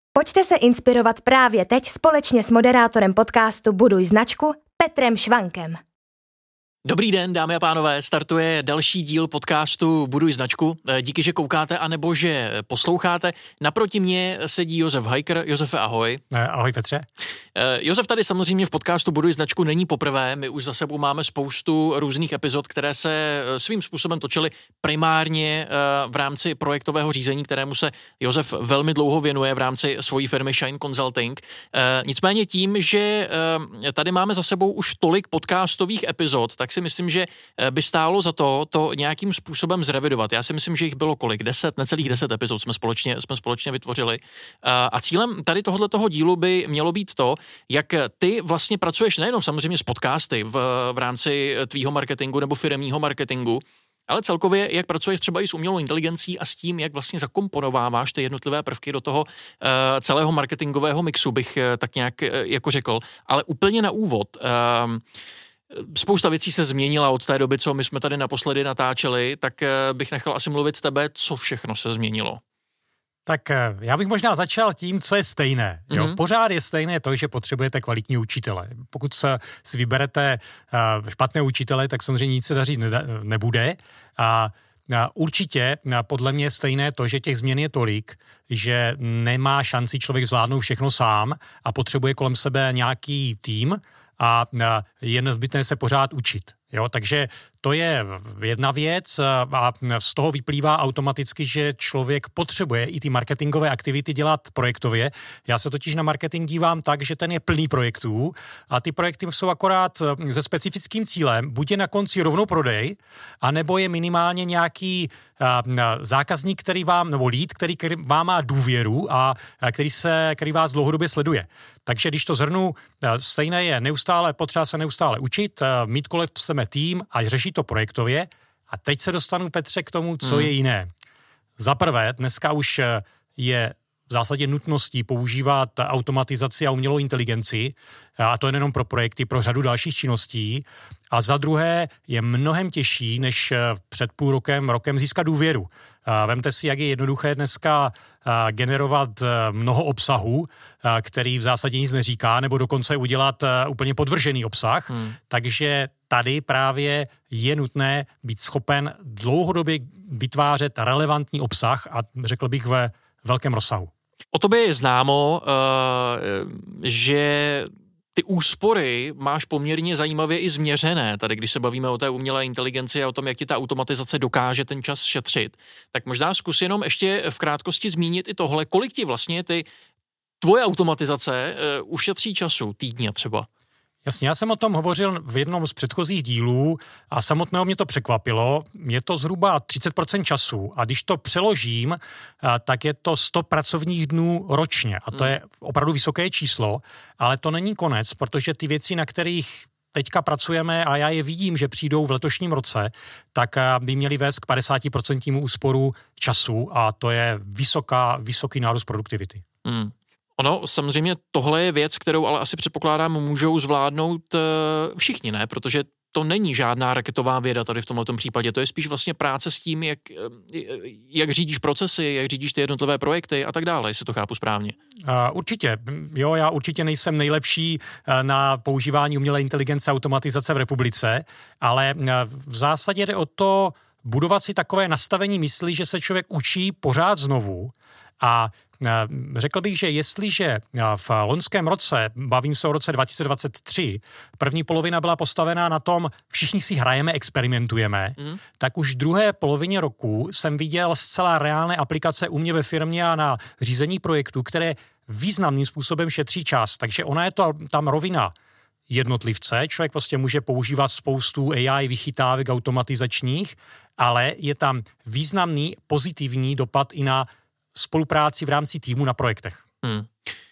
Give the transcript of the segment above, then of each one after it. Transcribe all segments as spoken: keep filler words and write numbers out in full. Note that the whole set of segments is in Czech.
Pojďte se inspirovat právě teď společně s moderátorem podcastu Buduj značku Petrem Švankem. Dobrý den, dámy a pánové, startuje další díl podcastu Buduj značku. Díky, že koukáte anebo že posloucháte. Naproti mně sedí Josef Hajker. Josefe, ahoj. Ahoj, Petře. Josef tady samozřejmě v podcastu Buduj značku není poprvé. My už za sebou máme spoustu různých epizod, které se svým způsobem točily primárně v rámci projektového řízení, kterému se Josef velmi dlouho věnuje v rámci svojí firmy Shine Consulting. Nicméně tím, že tady máme za sebou už tolik podcastových epizod, tak si myslím, že by stálo za to to nějakým způsobem zrevidovat. Já si myslím, že jich bylo kolik? Deset, necelých deset epizod jsme společně, jsme společně vytvořili. A cílem tady tohoto dílu by mělo být to, jak ty vlastně pracuješ nejenom samozřejmě s podcasty v, v rámci tvýho marketingu nebo firemního marketingu, ale celkově, jak pracuješ třeba i s umělou inteligencí a s tím, jak vlastně zakomponováváš ty jednotlivé prvky do toho uh, celého marketingového mixu, bych uh, tak nějak uh, jako řekl. Ale úplně na úvod, uh, spousta věcí se změnila od té doby, co my jsme tady naposledy natáčeli, tak bych nechal asi mluvit s tebe, co všechno se změnilo. Tak já bych možná začal tím, co je stejné. Jo? Mm-hmm. Pořád je stejné to, že potřebujete kvalitní učitele. Pokud se si vyberete uh, špatné učitele, tak samozřejmě nic se dařit ne- nebude. A určitě podle mě je stejné to, že těch změn je tolik, že nemá šanci člověk zvládnout všechno sám a potřebuje kolem sebe nějaký tým, a je nezbytné se pořád učit. Jo? Takže to je jedna věc a z toho vyplývá automaticky, že člověk potřebuje i ty marketingové aktivity dělat projektově. Já se totiž na marketing dívám tak, že ten je plný projektů a ty projekty jsou akorát se specifickým cílem, buď je na konci rovnou prodej, anebo je minimálně nějaký zákazník, který vám, nebo lead, který, který vám má důvěru a který, se, který vás dlouhodobě sleduje. Takže když to zhrnu, stejné je neustále, potřeba se neustále učit, mít kolem sebe tým a řešit to projektově. A teď se dostanu, Petře, k tomu, co hmm. je jiné. Za prvé, dneska už je v zásadě nutností používat automatizaci a umělou inteligenci, a to je nejenom pro projekty, pro řadu dalších činností. A za druhé je mnohem těžší, než před půl rokem, rokem získat důvěru. Vemte si, jak je jednoduché dneska generovat mnoho obsahu, který v zásadě nic neříká, nebo dokonce udělat úplně podvržený obsah. Hmm. Takže tady právě je nutné být schopen dlouhodobě vytvářet relevantní obsah a řekl bych ve velkém rozsahu. O tobě je známo, že ty úspory máš poměrně zajímavě i změřené. Tady, když se bavíme o té umělé inteligenci a o tom, jak ti ta automatizace dokáže ten čas šetřit, tak možná zkus jenom ještě v krátkosti zmínit i tohle, kolik ti vlastně ty tvoje automatizace ušetří času týdně třeba. Jasně, já jsem o tom hovořil v jednom z předchozích dílů a samotného mě to překvapilo. Je to zhruba třicet procent času a když to přeložím, tak je to sto pracovních dnů ročně a to je opravdu vysoké číslo, ale to není konec, protože ty věci, na kterých teďka pracujeme a já je vidím, že přijdou v letošním roce, tak by měly vést k padesát procent úsporu času a to je vysoká, vysoký nárůst produktivity. Hmm. Ono, samozřejmě tohle je věc, kterou ale asi předpokládám můžou zvládnout uh, všichni, ne? Protože to není žádná raketová věda tady v tomto případě. To je spíš vlastně práce s tím, jak, jak řídíš procesy, jak řídíš ty jednotlivé projekty a tak dále, jestli to chápu správně. Uh, určitě. Jo, já určitě nejsem nejlepší uh, na používání umělé inteligence a automatizace v republice, ale uh, v zásadě jde o to budovat si takové nastavení mysli, že se člověk učí pořád znovu. A řekl bych, že jestliže v loňském roce, bavím se o roce dva tisíce dvacet tři, první polovina byla postavená na tom, všichni si hrajeme, experimentujeme, mm. tak už v druhé polovině roku jsem viděl zcela reálné aplikace u mě ve firmě a na řízení projektů, které významným způsobem šetří čas. Takže ona je to tam rovina jednotlivce, člověk prostě může používat spoustu A I vychytávek automatizačních, ale je tam významný pozitivní dopad i na spolupráci v rámci týmu na projektech. Hmm.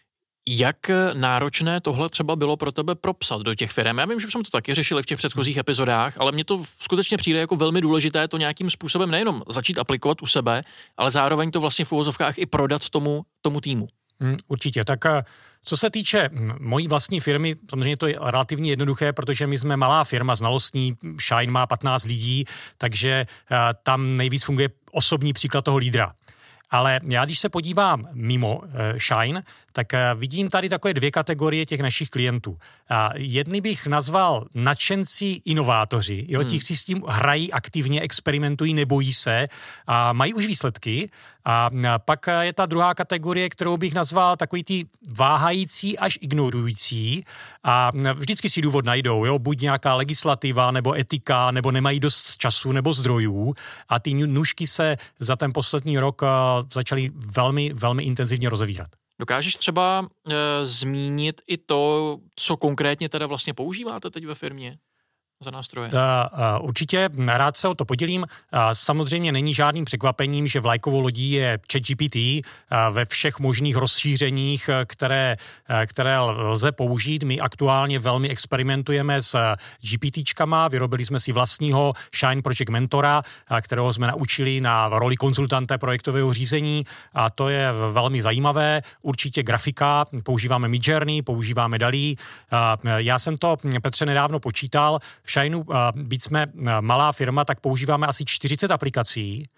Jak náročné tohle třeba bylo pro tebe propsat do těch firem? Já vím, že jsme to taky řešili v těch předchozích epizodách, ale mně to skutečně přijde jako velmi důležité to nějakým způsobem nejenom začít aplikovat u sebe, ale zároveň to vlastně v uvozovkách i prodat tomu, tomu týmu. Hmm, určitě. Tak co se týče mojí vlastní firmy, samozřejmě to je relativně jednoduché, protože my jsme malá firma, znalostní, Shine má patnáct lidí, takže tam nejvíc funguje osobní příklad toho lídra. Ale já, když se podívám mimo Shine, tak vidím tady takové dvě kategorie těch našich klientů. Jedny bych nazval nadšenci inovátoři, jo, hmm. ti si s tím hrají aktivně, experimentují, nebojí se a mají už výsledky. A pak je ta druhá kategorie, kterou bych nazval takový ty váhající až ignorující a vždycky si důvod najdou, jo, buď nějaká legislativa nebo etika, nebo nemají dost času nebo zdrojů a ty nůžky se za ten poslední rok začaly velmi, velmi intenzivně rozevírat. Dokážeš třeba e, zmínit i to, co konkrétně teda vlastně používáte teď ve firmě za nástroje? Ta, uh, určitě, rád se o to podělím. Uh, samozřejmě není žádným překvapením, že vlajkovou lodí je ChatGPT uh, ve všech možných rozšířeních, které, uh, které lze použít. My aktuálně velmi experimentujeme s GPTčkama, vyrobili jsme si vlastního Shine Project Mentora, uh, kterého jsme naučili na roli konzultanta projektového řízení a to je velmi zajímavé. Určitě grafika, používáme Midjourney, používáme DALL-E. Uh, já jsem to, Petře, nedávno počítal. V Shineu, byť jsme malá firma, tak používáme asi čtyřicet aplikací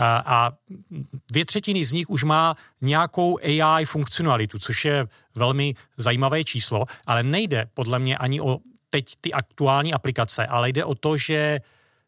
a dvě třetiny z nich už má nějakou A I funkcionalitu, což je velmi zajímavé číslo, ale nejde podle mě ani o teď ty aktuální aplikace, ale jde o to, že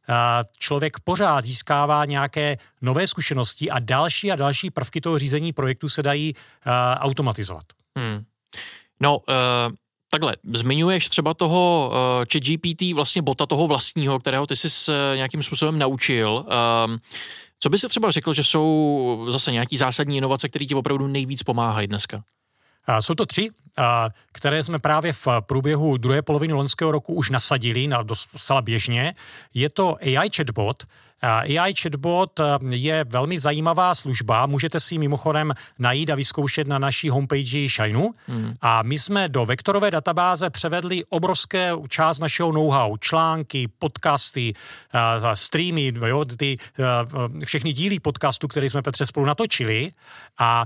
člověk pořád získává nějaké nové zkušenosti a další a další prvky toho řízení projektu se dají automatizovat. Hmm. No, uh... Takhle, zmiňuješ třeba toho uh, ChatGPT, vlastně bota toho vlastního, kterého ty jsi uh, nějakým způsobem naučil. Um, co by se třeba řekl, že jsou zase nějaký zásadní inovace, které ti opravdu nejvíc pomáhají dneska? Uh, jsou to tři, uh, které jsme právě v průběhu druhé poloviny loňského roku už nasadili na docela běžně. Je to A I chatbot. A I chatbot je velmi zajímavá služba, můžete si ji mimochodem najít a vyzkoušet na naší homepage Shineu. Hmm. A my jsme do vektorové databáze převedli obrovské část našeho know-how, články, podcasty, streamy, jo, ty, všechny díly podcastu, které jsme, Petře, spolu natočili. A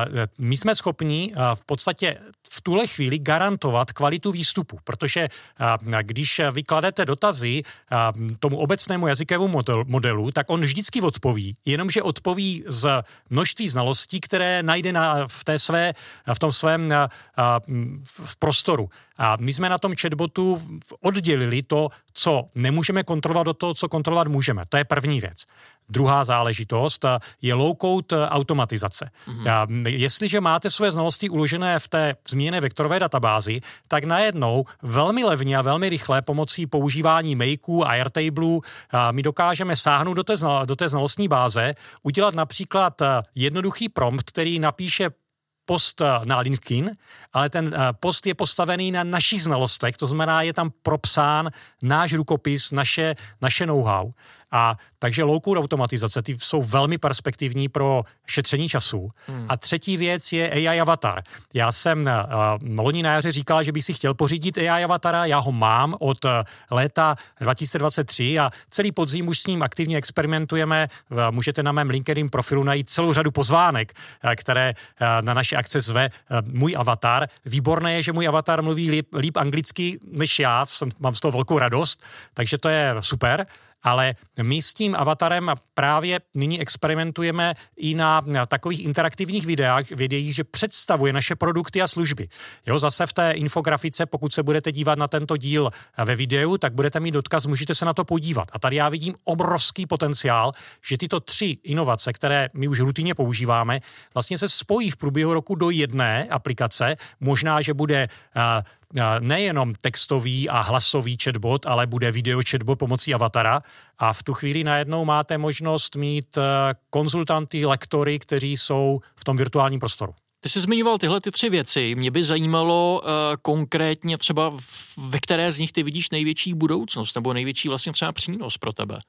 my jsme schopni v podstatě v tuhle chvíli garantovat kvalitu výstupu, protože když vykladete dotazy tomu obecnému jazykovému modelu, modelu, tak on vždycky odpoví, jenomže odpoví z množství znalostí, které najde na, v, té své, v tom svém a, a, v prostoru. A my jsme na tom chatbotu oddělili to, co nemůžeme kontrolovat, do toho, co kontrolovat můžeme. To je první věc. Druhá záležitost je low-code automatizace. Mm-hmm. Jestliže máte své znalosti uložené v té zmíněné vektorové databázi, tak najednou velmi levně a velmi rychle pomocí používání Makeů a Airtableů my dokážeme sáhnout do té, znal- do té znalostní báze, udělat například jednoduchý prompt, který napíše post na LinkedIn, ale ten post je postavený na našich znalostech, to znamená, je tam propsán náš rukopis, naše, naše know-how. A takže low-code automatizace, ty jsou velmi perspektivní pro šetření času. Hmm. A třetí věc je A I avatar. Já jsem uh, loni na jaře říkal, že bych si chtěl pořídit A I avatara, já ho mám od uh, léta dva tisíce dvacet tři a celý podzim už s ním aktivně experimentujeme. Uh, můžete na mém LinkedIn profilu najít celou řadu pozvánek, uh, které uh, na naše akce zve uh, můj avatar. Výborné je, že můj avatar mluví líp, líp anglicky než já, jsem, mám z toho velkou radost, takže to je super. Ale my s tím avatarem právě nyní experimentujeme i na, na takových interaktivních videách, videích, že představuje naše produkty a služby. Jo, zase v té infografice, pokud se budete dívat na tento díl ve videu, tak budete mít odkaz, můžete se na to podívat. A tady já vidím obrovský potenciál, že tyto tři inovace, které my už rutině používáme, vlastně se spojí v průběhu roku do jedné aplikace. Možná, že bude uh, nejenom textový a hlasový chatbot, ale bude video chatbot pomocí avatara a v tu chvíli najednou máte možnost mít konzultanty, lektory, kteří jsou v tom virtuálním prostoru. Ty jsi zmiňoval tyhle ty tři věci. Mě by zajímalo uh, konkrétně třeba, ve které z nich ty vidíš největší budoucnost nebo největší vlastně třeba přínos pro tebe.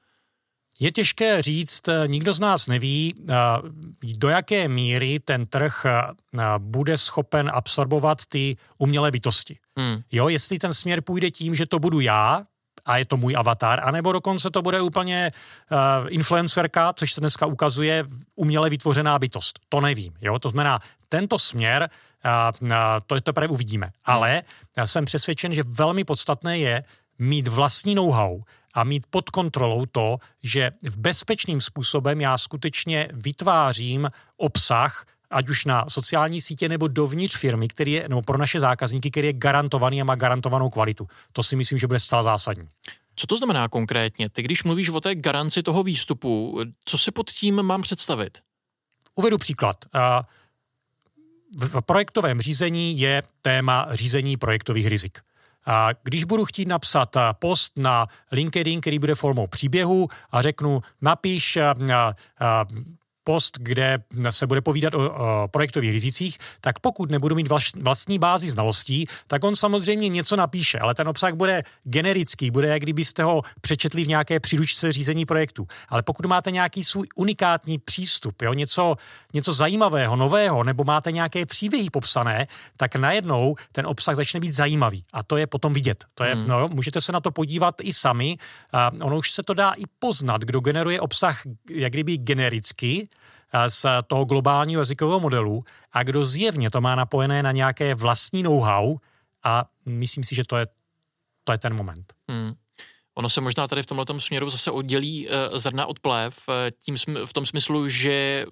Je těžké říct, nikdo z nás neví, do jaké míry ten trh bude schopen absorbovat ty umělé bytosti. Hmm. Jo, jestli ten směr půjde tím, že to budu já, a je to můj avatar, anebo dokonce to bude úplně uh, influencerka, což se dneska ukazuje, uměle vytvořená bytost. To nevím. Jo? To znamená, tento směr, uh, uh, to teprve uvidíme. Hmm. Ale já jsem přesvědčen, že velmi podstatné je mít vlastní know-how a mít pod kontrolou to, že v bezpečným způsobem já skutečně vytvářím obsah, ať už na sociální sítě nebo dovnitř firmy, který je, nebo pro naše zákazníky, který je garantovaný a má garantovanou kvalitu. To si myslím, že bude zcela zásadní. Co to znamená konkrétně? Ty, když mluvíš o té garanci toho výstupu, co si pod tím mám představit? Uvedu příklad. V projektovém řízení je téma řízení projektových rizik. A když budu chtít napsat post na LinkedIn, který bude formou příběhu a řeknu, napiš a, a, post, kde se bude povídat o, o projektových rizicích, tak pokud nebudu mít vlastní bázi znalostí, tak on samozřejmě něco napíše, ale ten obsah bude generický, bude, jak kdybyste ho přečetli v nějaké příručce řízení projektu. Ale pokud máte nějaký svůj unikátní přístup, jo, něco, něco zajímavého, nového, nebo máte nějaké příběhy popsané, tak najednou ten obsah začne být zajímavý. A to je potom vidět. To je, hmm. no, můžete se na to podívat i sami. A ono už se to dá i poznat, kdo generuje obsah, jak kdyby genericky, z toho globálního jazykového modelu a kdo zjevně to má napojené na nějaké vlastní know-how a myslím si, že to je, to je ten moment. Hmm. Ono se možná tady v tomhletom směru zase oddělí uh, zrna od plév tím, v tom smyslu, že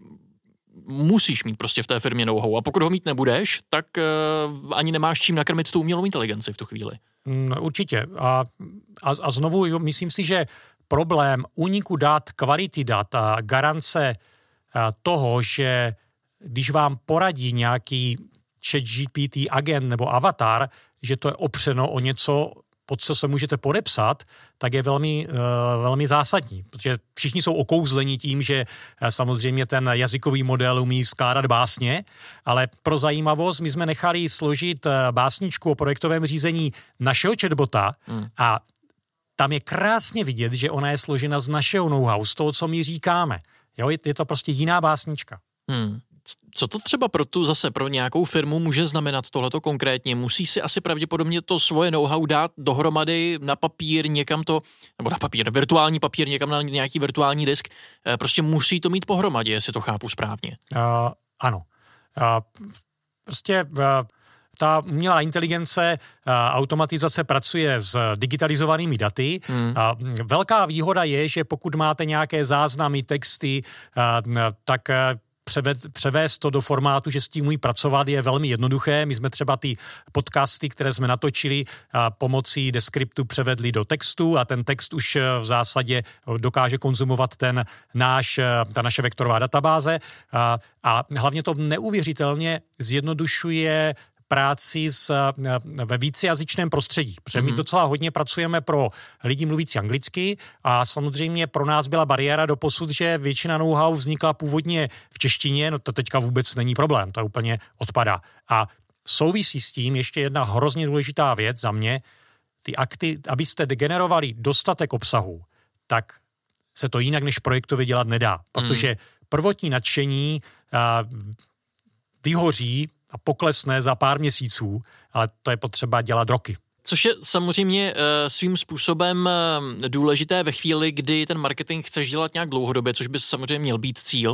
musíš mít prostě v té firmě know-how a pokud ho mít nebudeš, tak uh, ani nemáš čím nakrmit tu umělou inteligenci v tu chvíli. Hmm, určitě. A, a, a znovu myslím si, že problém úniku dat, kvality dat a garance toho, že když vám poradí nějaký ChatGPT agent nebo avatar, že to je opřeno o něco, pod co se můžete podepsat, tak je velmi, uh, velmi zásadní. Protože všichni jsou okouzleni tím, že uh, samozřejmě ten jazykový model umí skládat básně, ale pro zajímavost my jsme nechali složit uh, básničku o projektovém řízení našeho chatbota hmm. a tam je krásně vidět, že ona je složena z našeho know-how, z toho, co my říkáme. Jo, je to prostě jiná básnička. Hmm. Co to třeba pro tu zase pro nějakou firmu může znamenat tohleto konkrétně? Musí si asi pravděpodobně to svoje know-how dát dohromady na papír někam to, nebo na papír, virtuální papír někam na nějaký virtuální disk. Prostě musí to mít pohromadě, jestli to chápu správně. Uh, ano. Uh, prostě... Uh, Ta umělá inteligence, automatizace pracuje s digitalizovanými daty. Hmm. Velká výhoda je, že pokud máte nějaké záznamy, texty, tak převést to do formátu, že s tím umí pracovat, je velmi jednoduché. My jsme třeba ty podcasty, které jsme natočili, pomocí Descriptu převedli do textu a ten text už v zásadě dokáže konzumovat ten náš, ta naše vektorová databáze. A hlavně to neuvěřitelně zjednodušuje práci s, ve vícejazyčném prostředí. Protože my docela hodně pracujeme pro lidi mluvící anglicky a samozřejmě pro nás byla bariéra doposud, že většina know-how vznikla původně v češtině, no to teďka vůbec není problém, to úplně odpadá. A souvisí s tím ještě jedna hrozně důležitá věc za mě, ty akty, abyste degenerovali dostatek obsahu, tak se to jinak než projektově dělat nedá, protože prvotní nadšení a, vyhoří a poklesne za pár měsíců, ale to je potřeba dělat roky. Což je samozřejmě svým způsobem důležité ve chvíli, kdy ten marketing chceš dělat nějak dlouhodobě, což by samozřejmě měl být cíl.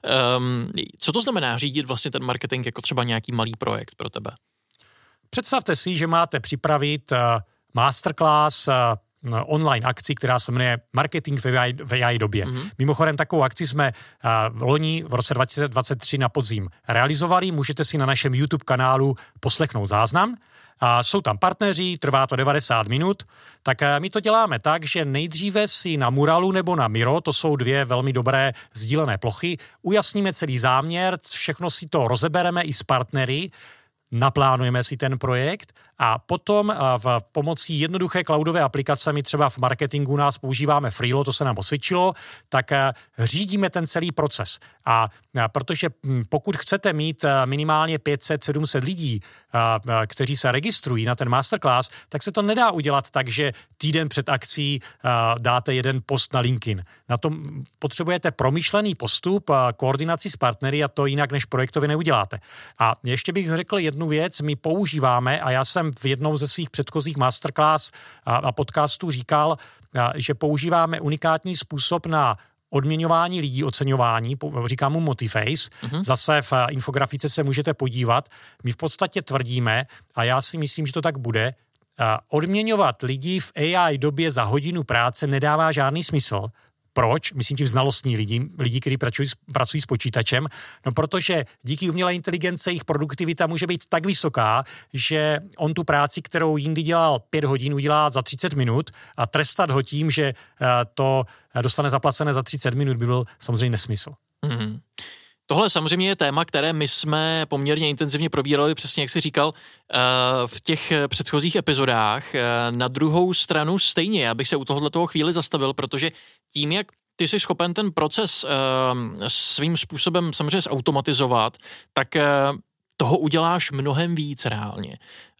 Co to znamená řídit vlastně ten marketing jako třeba nějaký malý projekt pro tebe? Představte si, že máte připravit masterclass, online akci, která se jmenuje Marketing v A I době. Mm-hmm. Mimochodem, takovou akci jsme uh, loni v roce dva tisíce dvacet tři na podzim realizovali. Můžete si na našem YouTube kanálu poslechnout záznam. A jsou tam partneři, trvá to devadesát minut. Tak uh, my to děláme tak, že nejdříve si na Muralu nebo na Miro, to jsou dvě velmi dobré sdílené plochy, ujasníme celý záměr, všechno si to rozebereme i s partnery, naplánujeme si ten projekt a potom v pomocí jednoduché cloudové aplikace, my třeba v marketingu nás používáme Freelo, to se nám osvědčilo, tak řídíme ten celý proces. A protože pokud chcete mít minimálně pět set sedm set lidí, kteří se registrují na ten masterclass, tak se to nedá udělat tak, že týden před akcí dáte jeden post na LinkedIn. Na tom potřebujete promyšlený postup, koordinaci s partnery a to jinak než projektově neuděláte. A ještě bych řekl jednu věc, my používáme, a já jsem v jednou ze svých předchozích masterclass a, a podcastů říkal, a, že používáme unikátní způsob na odměňování lidí, oceňování, říkám mu Motiface, mm-hmm. Zase v infografice se můžete podívat. My v podstatě tvrdíme, a já si myslím, že to tak bude, odměňovat lidi v A I době za hodinu práce nedává žádný smysl. Proč? Myslím tím znalostní lidi, lidi, kteří pracují, pracují s počítačem. No protože díky umělé inteligence jejich produktivita může být tak vysoká, že on tu práci, kterou jindy dělal pět hodin, udělá za třicet minut a trestat ho tím, že to dostane zaplacené za třicet minut, by byl samozřejmě nesmysl. Mm. Tohle samozřejmě je téma, které my jsme poměrně intenzivně probírali, přesně jak jsi říkal, v těch předchozích epizodách. Na druhou stranu stejně, já bych se u tohohle toho chvíli zastavil, protože tím, jak ty jsi schopen ten proces svým způsobem samozřejmě zautomatizovat, tak toho uděláš mnohem víc reálně.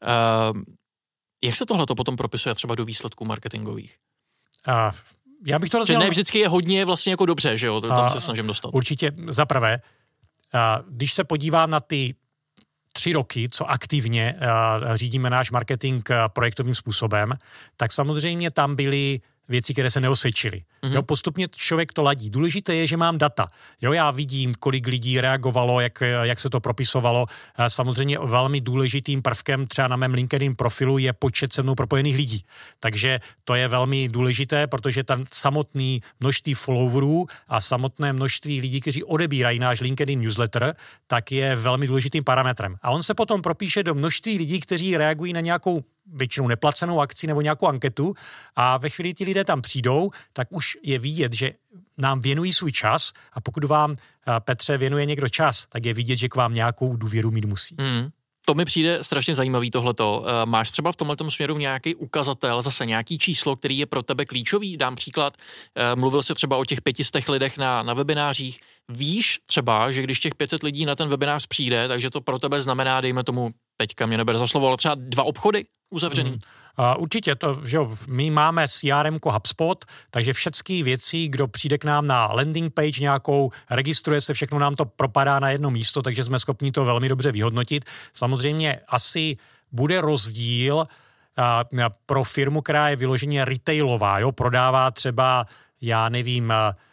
Jak se tohle potom propisuje třeba do výsledků marketingových? A já bych to rozdělal... Že ne vždycky je hodně vlastně jako dobře, že jo? To tam se snažím dostat. Určitě, za prvé, když se podívám na ty tři roky, co aktivně řídíme náš marketing projektovým způsobem, tak samozřejmě tam byly věci, které se neosvědčily. Mm-hmm. Jo, postupně člověk to ladí. Důležité je, že mám data. Jo, já vidím, kolik lidí reagovalo, jak, jak se to propisovalo. Samozřejmě velmi důležitým prvkem třeba na mém LinkedIn profilu je počet se mnou propojených lidí. Takže to je velmi důležité, protože ten samotný množství followerů a samotné množství lidí, kteří odebírají náš LinkedIn newsletter, tak je velmi důležitým parametrem. A on se potom propíše do množství lidí, kteří reagují na nějakou většinou neplacenou akci nebo nějakou anketu a ve chvíli ti lidé tam přijdou, tak už je vidět, že nám věnují svůj čas a pokud vám, Petře, věnuje někdo čas, tak je vidět, že k vám nějakou důvěru mít musí. Mm. To mi přijde strašně zajímavý tohleto. Máš třeba v tomhletom směru nějaký ukazatel, zase nějaký číslo, který je pro tebe klíčový? Dám příklad, mluvil jsi třeba o těch pětistech lidech na, na webinářích. Víš třeba, že když těch pět set lidí na ten webinář přijde, takže to pro tebe znamená, dejme tomu, teďka mě nebere za slovo, ale třeba dva obchody uzavřený? Mm. Uh, určitě, to, že jo, my máme C R M ko HubSpot, takže všechny věci, kdo přijde k nám na landing page nějakou, registruje se, všechno nám to propadá na jedno místo, takže jsme schopni to velmi dobře vyhodnotit. Samozřejmě asi bude rozdíl uh, pro firmu, která je vyloženě retailová, jo, prodává třeba, já nevím,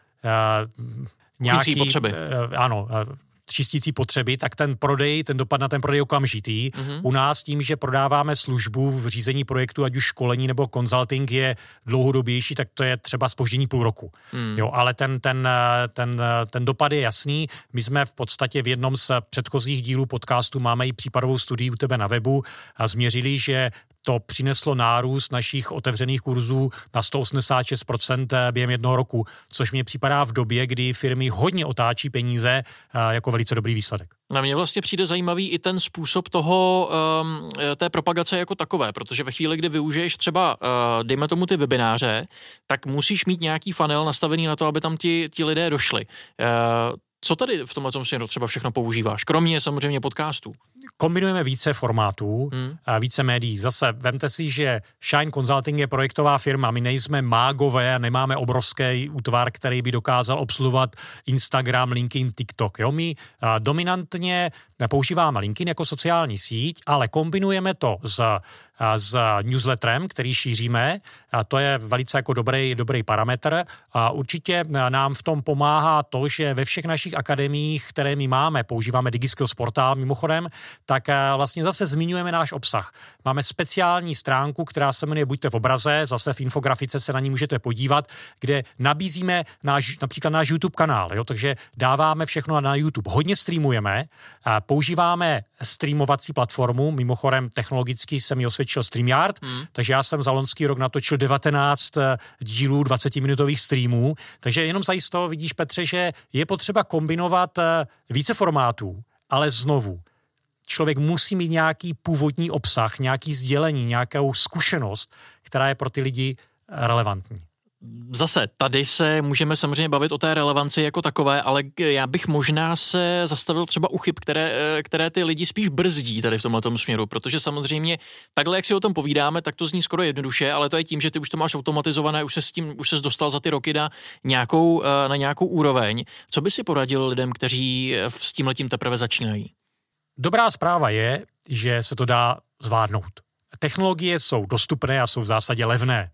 uh, uh, nějaký... potřeby. Uh, ano, uh, čistící potřeby, tak ten prodej, ten dopad na ten prodej je okamžitý. Mm-hmm. U nás tím, že prodáváme službu v řízení projektu, ať už školení nebo consulting je dlouhodobější, tak to je třeba zpoždění půl roku. Mm. Jo, ale ten, ten, ten, ten dopad je jasný. My jsme v podstatě v jednom z předchozích dílů podcastu, máme i případovou studii u tebe na webu a změřili, že to přineslo nárůst našich otevřených kurzů na sto osmdesát šest procent během jednoho roku, což mě připadá v době, kdy firmy hodně otáčí peníze, jako velice dobrý výsledek. Na mě vlastně přijde zajímavý i ten způsob toho, um, té propagace jako takové, protože ve chvíli, kdy využiješ třeba, uh, dejme tomu ty webináře, tak musíš mít nějaký funnel nastavený na to, aby tam ti, ti lidé došli. Uh, Co tady v tomhle směru třeba všechno používáš? Kromě samozřejmě podcastů. Kombinujeme více formátů, hmm. a více médií. Zase vemte si, že Shine Consulting je projektová firma. My nejsme mágové a nemáme obrovský útvar, který by dokázal obsluhovat Instagram, LinkedIn, TikTok. Jo? My a, dominantně používáme LinkedIn jako sociální síť, ale kombinujeme to s, a, s newsletterem, který šíříme. A to je velice jako dobrý, dobrý parametr. A určitě nám v tom pomáhá to, že ve všech našich akademiích, které my máme, používáme DigiSkills portál mimochodem, tak vlastně zase zmiňujeme náš obsah. Máme speciální stránku, která se jmenuje Buďte v obraze, zase v infografice se na ní můžete podívat, kde nabízíme náš, například náš YouTube kanál, jo? Takže dáváme všechno na YouTube. Hodně streamujeme, používáme streamovací platformu, mimochodem technologicky se mi osvědčil StreamYard, hmm. takže já jsem za loňský rok natočil devatenáct dílů dvacetiminutových streamů, takže jenom zajisto vidíš, Petře, že je potřeba kombinovat více formátů, ale znovu, člověk musí mít nějaký původní obsah, nějaký sdělení, nějakou zkušenost, která je pro ty lidi relevantní. Zase, tady se můžeme samozřejmě bavit o té relevanci jako takové, ale já bych možná se zastavil třeba u chyb, které, které ty lidi spíš brzdí tady v tomhletom směru, protože samozřejmě takhle, jak si o tom povídáme, tak to zní skoro jednoduše, ale to je tím, že ty už to máš automatizované, už se s tím, už ses dostal za ty roky na nějakou, na nějakou úroveň. Co by si poradil lidem, kteří s tímhletím teprve začínají? Dobrá zpráva je, že se to dá zvládnout. Technologie jsou dostupné a jsou v zásadě levné.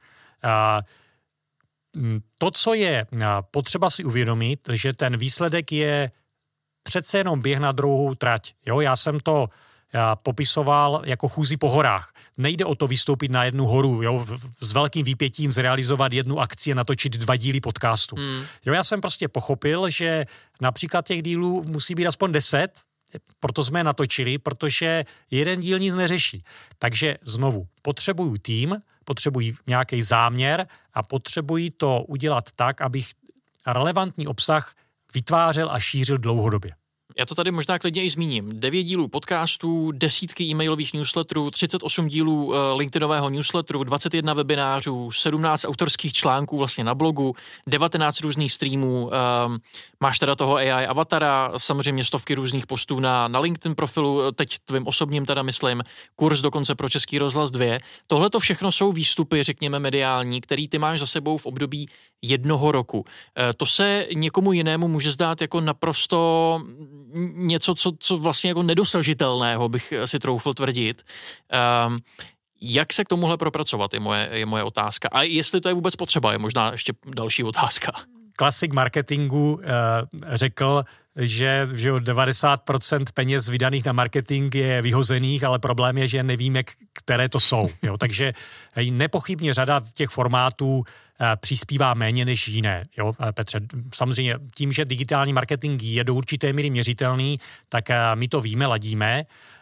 A to, co je potřeba si uvědomit, že ten výsledek je přece jenom běh na druhou trať. Jo, já jsem to popisoval jako chůzi po horách. Nejde o to vystoupit na jednu horu, jo, s velkým výpětím zrealizovat jednu akci a natočit dva díly podcastu. Hmm. Jo, já jsem prostě pochopil, že například těch dílů musí být aspoň deset, proto jsme je natočili, protože jeden díl nic neřeší. Takže znovu, potřebuju tým, potřebuji nějaký záměr a potřebuji to udělat tak, abych relevantní obsah vytvářel a šířil dlouhodobě. Já to tady možná klidně i zmíním. Devět dílů podcastů, desítky e-mailových newsletterů, třicet osm dílů uh, LinkedInového newsletteru, dvacet jedna webinářů, sedmnáct autorských článků vlastně na blogu, devatenáct různých streamů, um, máš teda toho A I avatara, samozřejmě stovky různých postů na, na LinkedIn profilu, teď tvým osobním teda myslím, kurz dokonce pro Český rozhlas dva. Tohle to všechno jsou výstupy, řekněme, mediální, který ty máš za sebou v období jednoho roku. E, to se někomu jinému může zdát jako naprosto něco, co, co vlastně jako nedosažitelného, bych si troufl tvrdit. Um, jak se k tomuhle propracovat, je moje, je moje otázka. A jestli to je vůbec potřeba, je možná ještě další otázka. Klasik marketingu uh, řekl, že, že devadesát procent peněz vydaných na marketing je vyhozených, ale problém je, že nevíme, které to jsou. Jo? Takže nepochybně řada těch formátů přispívá méně než jiné. Jo, Petře, samozřejmě tím, že digitální marketing je do určité míry měřitelný, tak my to víme, ladíme.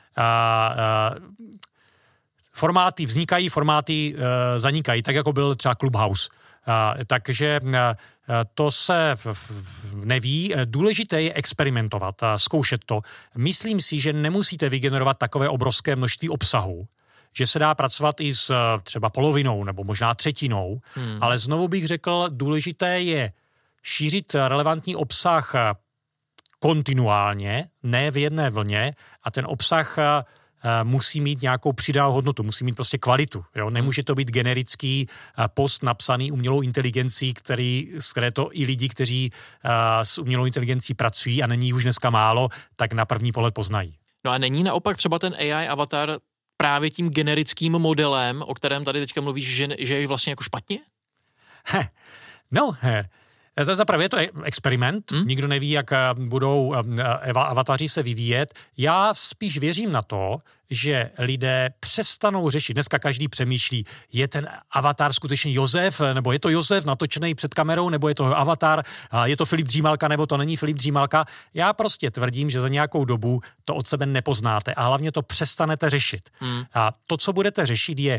Formáty vznikají, formáty zanikají, tak jako byl třeba Clubhouse. Takže to se neví. Důležité je experimentovat, zkoušet to. Myslím si, že nemusíte vygenerovat takové obrovské množství obsahu, že se dá pracovat i s třeba polovinou nebo možná třetinou, hmm. ale znovu bych řekl, důležité je šířit relevantní obsah kontinuálně, ne v jedné vlně, a ten obsah musí mít nějakou přidanou hodnotu, musí mít prostě kvalitu. Jo? Nemůže to být generický post napsaný umělou inteligencí, který, z které to i lidi, kteří s umělou inteligencí pracují a není už dneska málo, tak na první pohled poznají. No a není naopak třeba ten A I avatar právě tím generickým modelem, o kterém tady teďka mluvíš, že, že je vlastně jako špatně? He, no, he. Zaprvé je to experiment, hmm? Nikdo neví, jak budou avataři se vyvíjet. Já spíš věřím na to, že lidé přestanou řešit. Dneska každý přemýšlí, je ten avatar skutečně Josef, nebo je to Josef natočený před kamerou, nebo je to avatar, je to Filip Dřímalka, nebo to není Filip Dřímalka. Já prostě tvrdím, že za nějakou dobu to od sebe nepoznáte a hlavně to přestanete řešit. Hmm. A to, co budete řešit, je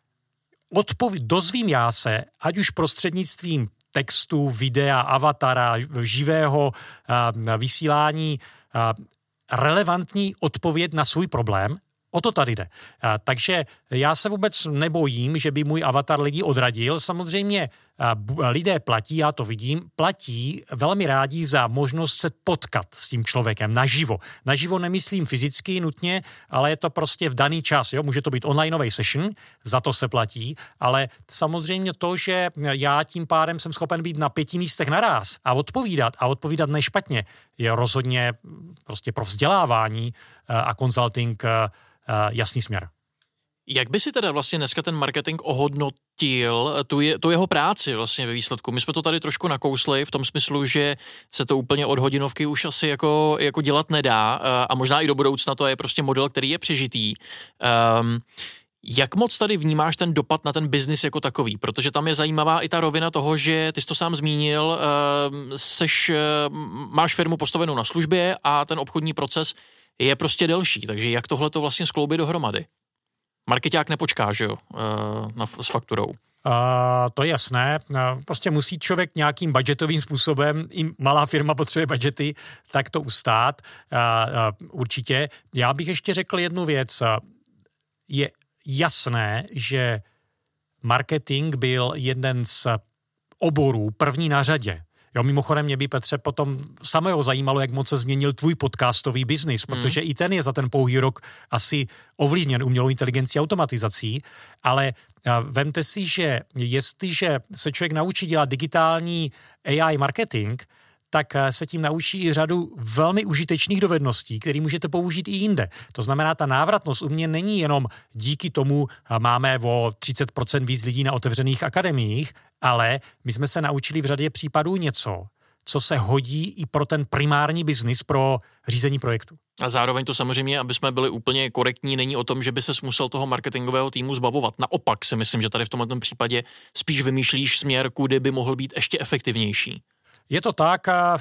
odpověď, dozvím já se, ať už prostřednictvím textu, videa, avatara, živého uh, vysílání, uh, relevantní odpověď na svůj problém. O to tady jde. Uh, takže já se vůbec nebojím, že by můj avatar lidi odradil. Samozřejmě uh, lidé platí, já to vidím, platí velmi rádi za možnost se potkat s tím člověkem naživo. Naživo nemyslím fyzicky nutně, ale je to prostě v daný čas. Jo? Může to být onlineový session, za to se platí, ale samozřejmě to, že já tím pádem jsem schopen být na pěti místech naráz a odpovídat a odpovídat nešpatně, je rozhodně prostě pro vzdělávání uh, a consulting uh, jasný směr. Jak by si teda vlastně dneska ten marketing ohodnotil tu, je, tu jeho práci vlastně ve výsledku? My jsme to tady trošku nakousli v tom smyslu, že se to úplně od hodinovky už asi jako, jako dělat nedá a možná i do budoucna to je prostě model, který je přežitý. Um, Jak moc tady vnímáš ten dopad na ten biznis jako takový? Protože tam je zajímavá i ta rovina toho, že ty jsi to sám zmínil, seš, máš firmu postavenou na službě a ten obchodní proces je prostě delší. Takže jak tohle to vlastně skloubit dohromady? Markeťák nepočká, že jo, na, s fakturou. Uh, to je jasné. Uh, prostě musí člověk nějakým budgetovým způsobem, i malá firma potřebuje budgety, tak to ustát. Uh, uh, určitě. Já bych ještě řekl jednu věc. Uh, je jasné, že marketing byl jeden z oborů první na řadě. Jo, mimochodem mě by, Petře, potom samého zajímalo, jak moc se změnil tvůj podcastový biznis, protože hmm. i ten je za ten pouhý rok asi ovlivněn umělou inteligencí a automatizací, ale vemte si, že jestliže se člověk naučí dělat digitální A I marketing, tak se tím naučí i řadu velmi užitečných dovedností, které můžete použít i jinde. To znamená, ta návratnost u mě není jenom díky tomu, máme o třicet procent víc lidí na otevřených akademiích, ale my jsme se naučili v řadě případů něco, co se hodí i pro ten primární biznis, pro řízení projektu. A zároveň to samozřejmě, aby jsme byli úplně korektní, není o tom, že by ses musel toho marketingového týmu zbavovat. Naopak si myslím, že tady v tomto případě spíš vymýšlíš směr, kudy by mohl být ještě efektivnější. Je to tak a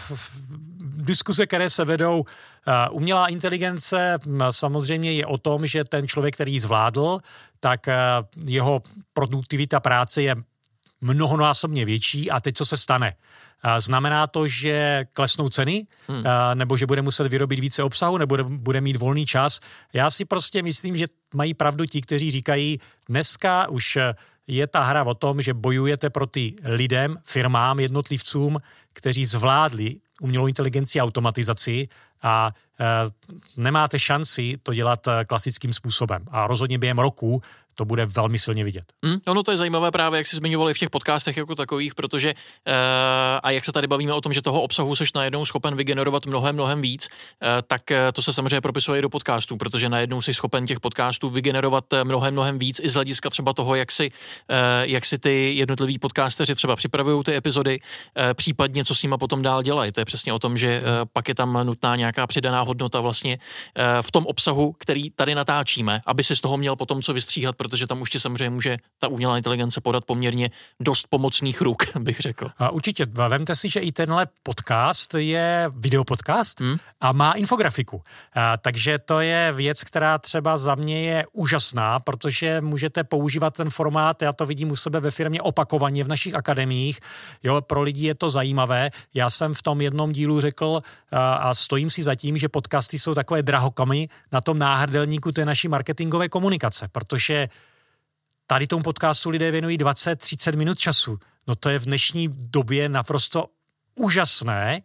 diskuze, které se vedou, umělá inteligence samozřejmě je o tom, že ten člověk, který ji zvládl, tak jeho produktivita práce je mnohonásobně větší a teď co se stane? Znamená to, že klesnou ceny, hmm. nebo že bude muset vyrobit více obsahu, nebo bude mít volný čas. Já si prostě myslím, že mají pravdu ti, kteří říkají, dneska už je ta hra o tom, že bojujete proti lidem, firmám, jednotlivcům, kteří zvládli umělou inteligenci a automatizaci a e, nemáte šanci to dělat klasickým způsobem. A rozhodně během roku to bude velmi silně vidět. Hmm, ono to je zajímavé právě, jak jsi zmiňovali v těch podcastech jako takových, protože e, a jak se tady bavíme o tom, že toho obsahu seš najednou schopen vygenerovat mnohem, mnohem víc, e, tak e, to se samozřejmě propisuje i do podcastů, protože najednou jsi schopen těch podcastů vygenerovat mnohem, mnohem víc i z hlediska třeba toho, jak si, e, jak si ty jednotliví podcasteři třeba připravují ty epizody, e, případně co s nima potom dál dělají. To je přesně o tom, že e, pak je tam nutná nějaká přidaná hodnota vlastně e, v tom obsahu, který tady natáčíme, aby si z toho měl potom co vystříhat, protože tam už ti samozřejmě může ta umělá inteligence podat poměrně dost pomocných ruk, bych řekl. A určitě, vemte si, že i tenhle podcast je videopodcast hmm. a má infografiku. A, takže to je věc, která třeba za mě je úžasná, protože můžete používat ten formát, já to vidím u sebe ve firmě opakovaně v našich akademiích. Jo, pro lidi je to zajímavé. Já jsem v tom jednom dílu řekl a, a stojím si za tím, že podcasty jsou takové drahokamy na tom náhrdelníku té naší marketingové komunikace, protože tady tomu podcastu lidé věnují dvacet třicet minut času. No to je v dnešní době naprosto úžasné,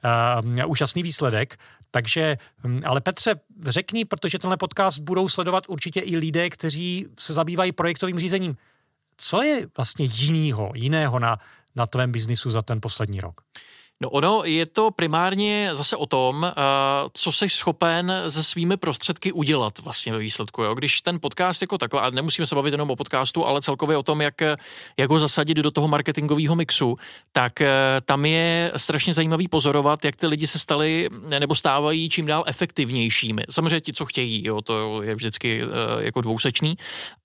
uh, úžasný výsledek. Takže, ale Petře, řekni, protože tenhle podcast budou sledovat určitě i lidé, kteří se zabývají projektovým řízením. Co je vlastně jinýho, jiného na, na tvém biznisu za ten poslední rok? No ono je to primárně zase o tom, co jsi schopen se svými prostředky udělat vlastně ve výsledku. Jo? Když ten podcast jako takový, a nemusíme se bavit jenom o podcastu, ale celkově o tom, jak, jak ho zasadit do toho marketingového mixu, tak tam je strašně zajímavý pozorovat, jak ty lidi se stali nebo stávají čím dál efektivnějšími. Samozřejmě ti, co chtějí, jo? To je vždycky jako dvousečný,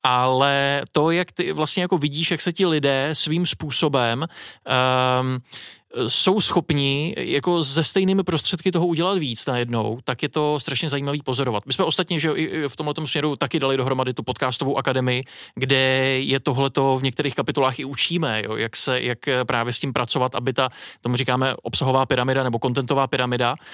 ale to, jak ty vlastně jako vidíš, jak se ti lidé svým způsobem um, jsou schopni jako ze stejnými prostředky toho udělat víc najednou, tak je to strašně zajímavý pozorovat. My jsme ostatně, že v tomhletom směru taky dali dohromady tu podcastovou akademii, kde je tohleto v některých kapitolách i učíme, jo, jak se, jak právě s tím pracovat, aby ta, tomu říkáme obsahová pyramida nebo kontentová pyramida, uh,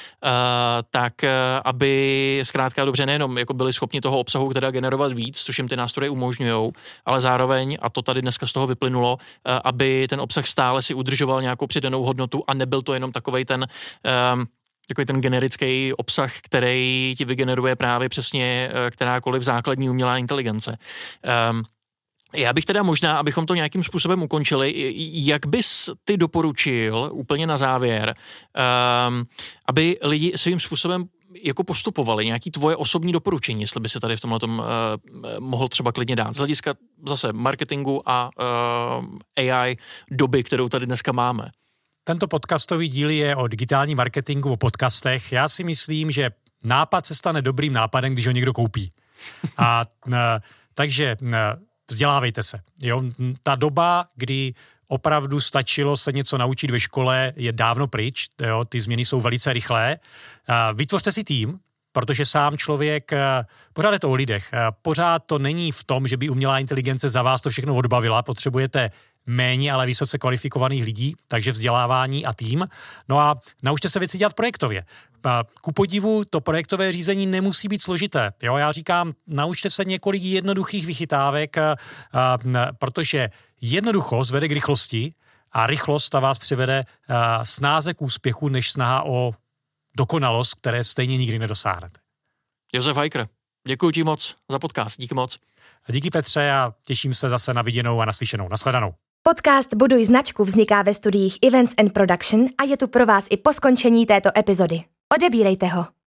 tak uh, aby zkrátka dobře nejenom jako byli schopni toho obsahu teda generovat víc, což jim ty nástroje umožňujou, ale zároveň, a to tady dneska z toho vyplynulo, uh, aby ten obsah stále si udržoval nějakou přidanou hodnotu a nebyl to jenom takovej ten um, takový ten generický obsah, který ti vygeneruje právě přesně uh, kterákoliv základní umělá inteligence. Um, Já bych teda možná, abychom to nějakým způsobem ukončili, jak bys ty doporučil úplně na závěr, um, aby lidi svým způsobem jako postupovali, nějaký tvoje osobní doporučení, jestli by se tady v tomhle tom uh, mohl třeba klidně dát. Z hlediska zase marketingu a uh, A I doby, kterou tady dneska máme. Tento podcastový díl je o digitálním marketingu, o podcastech. Já si myslím, že nápad se stane dobrým nápadem, když ho někdo koupí. A uh, takže uh, vzdělávejte se. Jo? Ta doba, kdy opravdu stačilo se něco naučit ve škole, je dávno pryč. Jo? Ty změny jsou velice rychlé. Vytvořte si tým, protože sám člověk, pořád je to o lidech, pořád to není v tom, že by umělá inteligence za vás to všechno odbavila. Potřebujete méně, ale vysoce kvalifikovaných lidí, takže vzdělávání a tým. No a naučte se věci dělat projektově. Ku podivu, to projektové řízení nemusí být složité. Jo, já říkám, naučte se několik jednoduchých vychytávek, a, a, protože jednoduchost vede k rychlosti a rychlost ta vás přivede a, snáze k úspěchu, než snaha o dokonalost, které stejně nikdy nedosáhnete. Josef Hajkr, děkuji ti moc za podcast. Díky moc. A díky Petře a těším se zase na viděnou a naslyšenou. Nashledanou. Podcast Buduj značku vzniká ve studiích Events and Production a je tu pro vás i po skončení této epizody. Odebírejte ho.